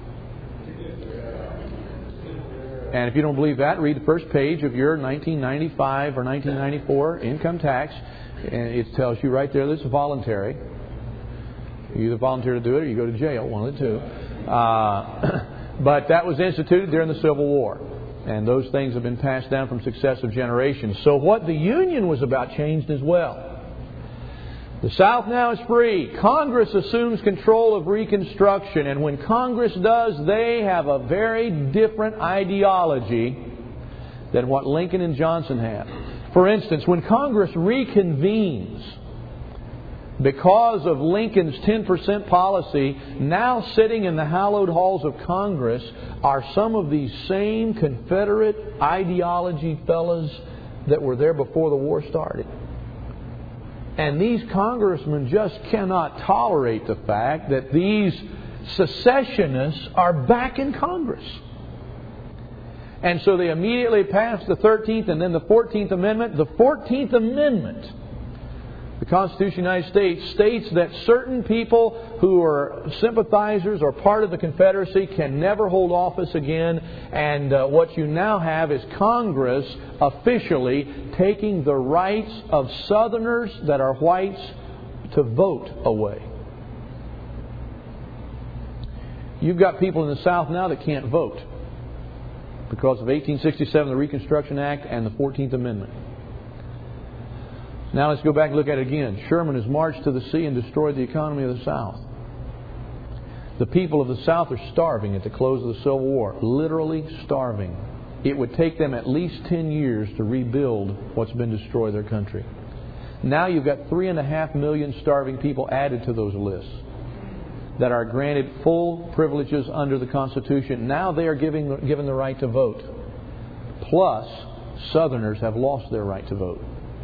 And if you don't believe that, read the first page of your nineteen ninety-five or nineteen ninety-four income tax. And it tells you right there that it's voluntary. You either volunteer to do it or you go to jail, one of the two. Uh, but that was instituted during the Civil War. And those things have been passed down from successive generations. So what the Union was about changed as well. The South now is free. Congress assumes control of Reconstruction. And when Congress does, they have a very different ideology than what Lincoln and Johnson had. For instance, when Congress reconvenes, because of Lincoln's ten percent policy, now sitting in the hallowed halls of Congress are some of these same Confederate ideology fellas that were there before the war started. And these congressmen just cannot tolerate the fact that these secessionists are back in Congress. And so they immediately passed the thirteenth and then the fourteenth Amendment. The fourteenth Amendment, the Constitution of the United States, states that certain people who are sympathizers or part of the Confederacy can never hold office again. And uh, what you now have is Congress officially taking the rights of Southerners that are whites to vote away. You've got people in the South now that can't vote because of eighteen sixty-seven, the Reconstruction Act, and the fourteenth Amendment. Now let's go back and look at it again. Sherman has marched to the sea and destroyed the economy of the South. The people of the South are starving at the close of the Civil War. Literally starving. It would take them at least ten years to rebuild what's been destroyed in their country. Now you've got three and a half million starving people added to those lists that are granted full privileges under the Constitution. Now they are giving, given the right to vote. Plus, Southerners have lost their right to vote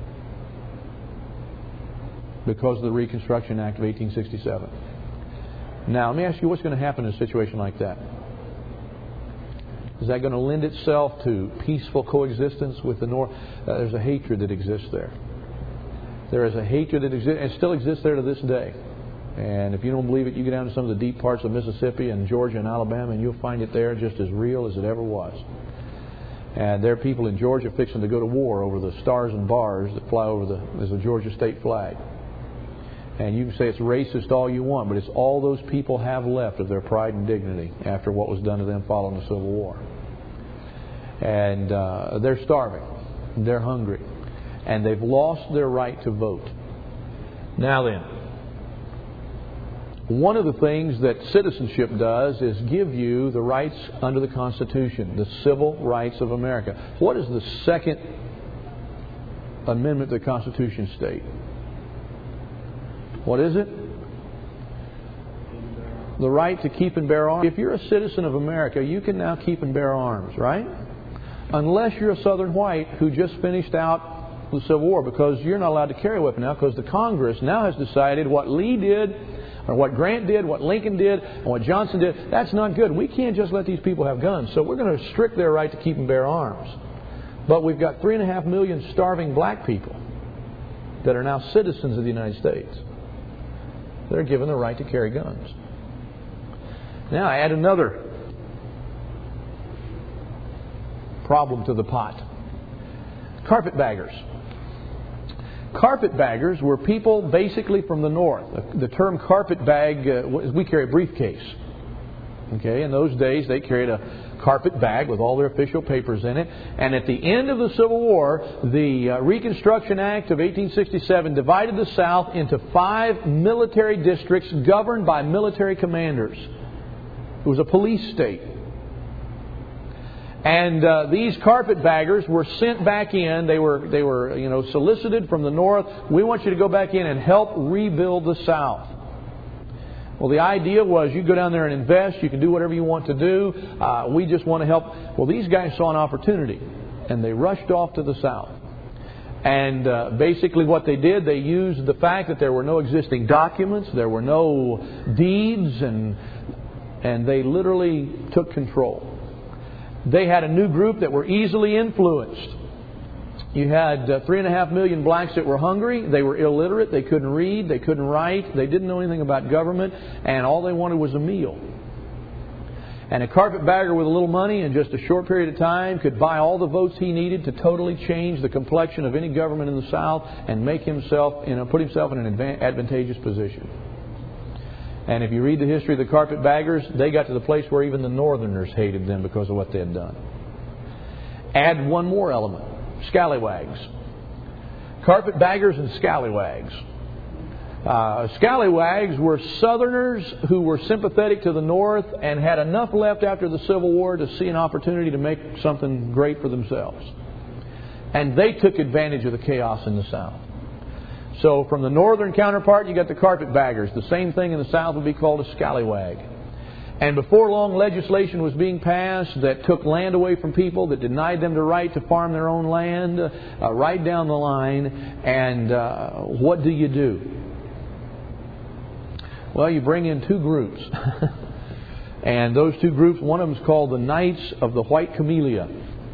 because of the Reconstruction Act of eighteen sixty-seven. Now, let me ask you, what's going to happen in a situation like that? Is that going to lend itself to peaceful coexistence with the North? Uh, there's a hatred that exists there. There is a hatred that exists, and still exists there to this day. And if you don't believe it, you go down to some of the deep parts of Mississippi and Georgia and Alabama, and you'll find it there just as real as it ever was. And there are people in Georgia fixing to go to war over the stars and bars that fly over the, as a Georgia state flag. And you can say it's racist all you want, but it's all those people have left of their pride and dignity after what was done to them following the Civil War. And uh, they're starving. They're hungry. And they've lost their right to vote. Now then, one of the things that citizenship does is give you the rights under the Constitution, the civil rights of America. What does the Second Amendment to the Constitution state? What is it? The right to keep and bear arms. If you're a citizen of America, you can now keep and bear arms, right? Unless you're a Southern white who just finished out the Civil War, because you're not allowed to carry a weapon now because the Congress now has decided what Lee did, or what Grant did, what Lincoln did, and what Johnson did. That's not good. We can't just let these people have guns. So we're going to restrict their right to keep and bear arms. But we've got three and a half million starving black people that are now citizens of the United States. They're given the right to carry guns. Now I add another problem to the pot. Carpetbaggers. Carpetbaggers were people basically from the North. The term carpetbag, uh, we carry a briefcase. Okay, in those days they carried a carpet bag with all their official papers in it. And at the end of the Civil War, the uh, Reconstruction Act of eighteen sixty-seven divided the South into five military districts governed by military commanders. It was a police state. And uh, these carpetbaggers were sent back in. They were, they were, you know, solicited from the North. We want you to go back in and help rebuild the South. Well, the idea was you go down there and invest. You can do whatever you want to do. Uh, we just want to help. Well, these guys saw an opportunity, and they rushed off to the South. And uh, basically what they did, they used the fact that there were no existing documents, there were no deeds, and and they literally took control. They had a new group that were easily influenced. You had uh, three and a half million blacks that were hungry. They were illiterate. They couldn't read. They couldn't write. They didn't know anything about government. And all they wanted was a meal. And a carpetbagger with a little money in just a short period of time could buy all the votes he needed to totally change the complexion of any government in the South and make himself, you know, put himself in an advantageous position. And if you read the history of the carpetbaggers, they got to the place where even the Northerners hated them because of what they had done. Add one more element: scallywags. Carpetbaggers and scallywags. Uh, scallywags were Southerners who were sympathetic to the North and had enough left after the Civil War to see an opportunity to make something great for themselves. And they took advantage of the chaos in the South. So from the Northern counterpart, you got the carpetbaggers. The same thing in the South would be called a scallywag. And before long, legislation was being passed that took land away from people, that denied them the right to farm their own land, uh, right down the line. And uh, what do you do? Well, you bring in two groups. And those two groups, one of them is called the Knights of the White Camellia.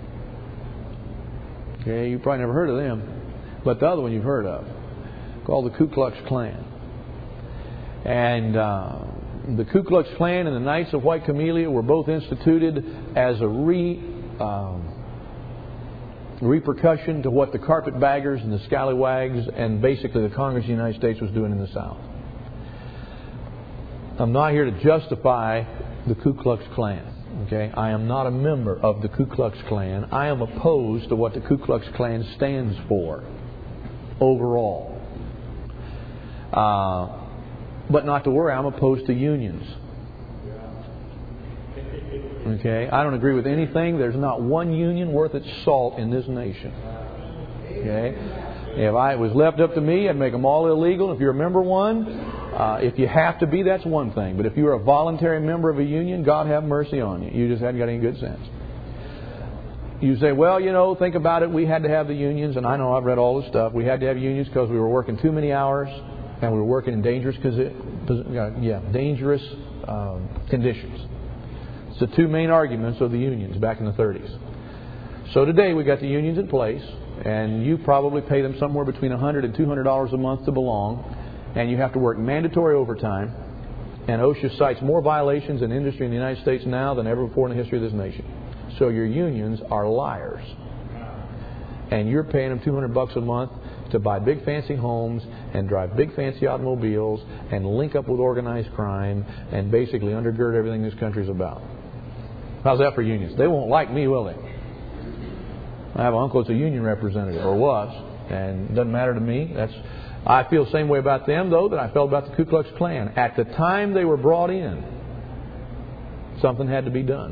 Okay, you probably never heard of them. But the other one you've heard of, called the Ku Klux Klan. And uh, the Ku Klux Klan and the Knights of White Camellia were both instituted as a re, um, repercussion to what the carpetbaggers and the scallywags and basically the Congress of the United States was doing in the South. I'm not here to justify the Ku Klux Klan. Okay, I am not a member of the Ku Klux Klan. I am opposed to what the Ku Klux Klan stands for overall. Uh, but not to worry, I'm opposed to unions. Okay, I don't agree with anything. There's not one union worth its salt in this nation. Okay, if I, it was left up to me, I'd make them all illegal. If you're a member of one, Uh, if you have to be, that's one thing. But if you're a voluntary member of a union, God have mercy on you. You just haven't got any good sense. You say, well, you know, think about it. We had to have the unions, and I know I've read all this stuff. We had to have unions because we were working too many hours, and we were working in dangerous, yeah, dangerous um, conditions. It's the two main arguments of the unions back in the thirties. So today we got the unions in place, and you probably pay them somewhere between one hundred dollars and two hundred dollars a month to belong. And you have to work mandatory overtime. And OSHA cites more violations in industry in the United States now than ever before in the history of this nation. So your unions are liars. And you're paying them two hundred bucks a month to buy big fancy homes and drive big fancy automobiles and link up with organized crime and basically undergird everything this country's about. How's that for unions? They won't like me, will they? I have an uncle that's a union representative, or was, and it doesn't matter to me. That's I feel the same way about them, though, that I felt about the Ku Klux Klan. At the time they were brought in, something had to be done.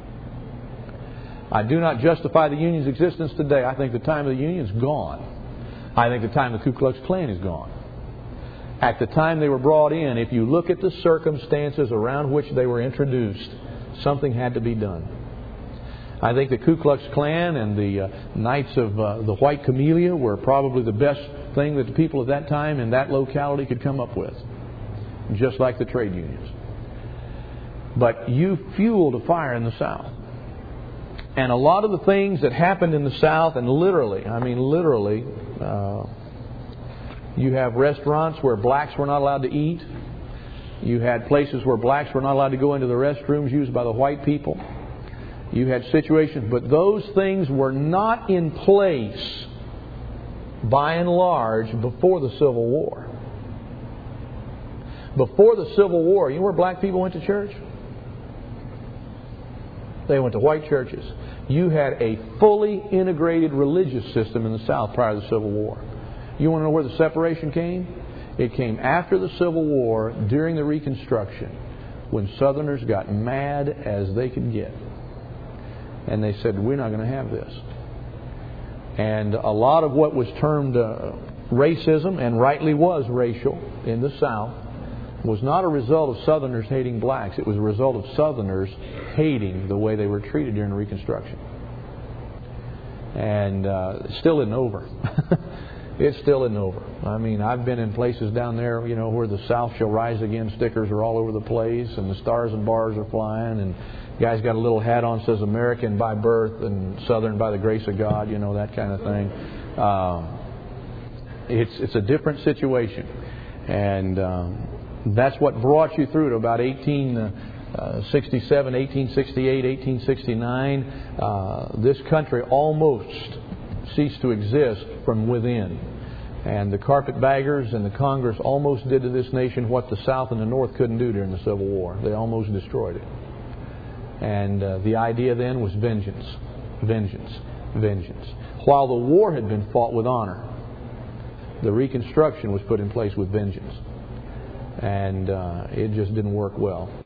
I do not justify the union's existence today. I think the time of the union's gone. I think the time of the Ku Klux Klan is gone. At the time they were brought in, if you look at the circumstances around which they were introduced, something had to be done. I think the Ku Klux Klan and the uh, Knights of uh, the White Camellia were probably the best thing that the people of that time in that locality could come up with, just like the trade unions. But you fueled a fire in the South. And a lot of the things that happened in the South, and literally, I mean literally, uh, you have restaurants where blacks were not allowed to eat. You had places where blacks were not allowed to go into the restrooms used by the white people. You had situations, but those things were not in place by and large before the Civil War. Before the Civil War, you know where black people went to church? They went to white churches. You had a fully integrated religious system in the South prior to the Civil War. You want to know where the separation came? It came after the Civil War, during the Reconstruction, when Southerners got mad as they could get. And they said, we're not going to have this. And a lot of what was termed uh, racism, and rightly was racial, in the South, was not a result of Southerners hating blacks. It was a result of Southerners hating the way they were treated during the Reconstruction. And uh, it still isn't over. It still isn't over. I mean, I've been in places down there, you know, where the South shall rise again stickers are all over the place, and the stars and bars are flying, and guy's got a little hat on that says American by birth and Southern by the grace of God, you know, that kind of thing. Um, it's it's a different situation. And um, that's what brought you through to about eighteen uh, sixty-seven, eighteen sixty-eight, eighteen sixty-nine, uh, this country almost ceased to exist from within. And the carpetbaggers and the Congress almost did to this nation what the South and the North couldn't do during the Civil War. They almost destroyed it. And uh, the idea then was vengeance, vengeance, vengeance. While the war had been fought with honor, the Reconstruction was put in place with vengeance. And uh, it just didn't work well.